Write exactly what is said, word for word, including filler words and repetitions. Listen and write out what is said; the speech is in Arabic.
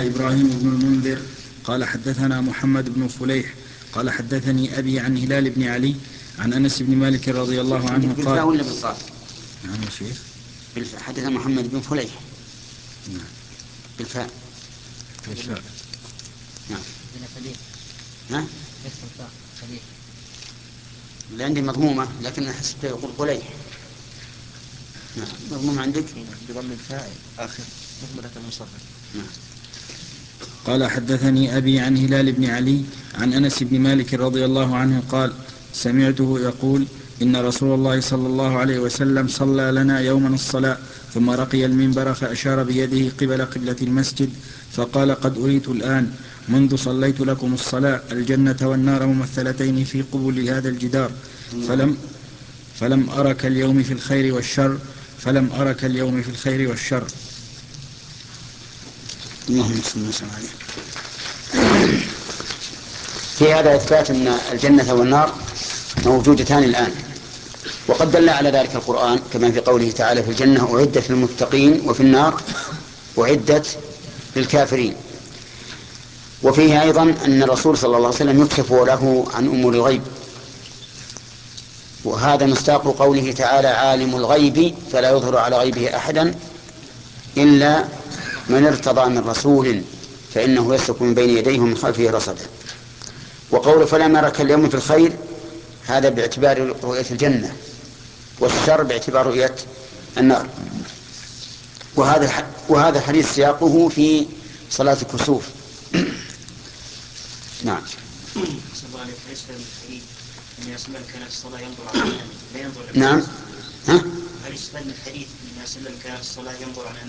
إبراهيم بن المنذر قال حدثنا محمد بن فليح قال حدثني أبي عن هلال بن علي عن أنس بن مالك رضي الله عنه قال بالفاء ولا بالصاد؟ نعم يا شيخ بالفاء. حدثنا محمد بن فليح. نعم بالفاء. بالفاء. نعم. ها؟ اللي عندي مضمومة لكن حسبته يقول فليح. نعم مضموم عندك بضم الفاء آخر مهملة المصرف. نعم. قال حدثني أبي عن هلال بن علي عن أنس بن مالك رضي الله عنه قال سمعته يقول إن رسول الله صلى الله عليه وسلم صلى لنا يوما الصلاة ثم رقي المنبر فأشار بيده قبل قبلة المسجد فقال قد أريت الآن منذ صليت لكم الصلاة الجنة والنار ممثلتين في قبل هذا الجدار فلم, فلم أرك اليوم في الخير والشر فلم أرك اليوم في الخير والشر. اللهم صل وسلم عليه. في هذا إثبات أن الجنة والنار موجودتان الآن، وقد دل على ذلك القرآن كما في قوله تعالى في الجنة أعدت للمتقين وفي النار أعدت للكافرين. وفيه أيضا أن الرسول صلى الله عليه وسلم يكشف له عن أمور الغيب، وهذا مصداق قوله تعالى عالم الغيب فلا يظهر على غيبه أحدا إلا من ارتضى من رسول فإنه يسلك من بين يديه ومن خلفه رصدا. وقول فلا مرك اليوم في الخير هذا باعتبار رؤية الجنة، والشر باعتبار رؤية النار. وهذا وهذا حديث سياقه في صلاة الكسوف. نعم. نعم. ها؟ هل يستفاد من الحديث أن سلم كانت الصلاة ينظر على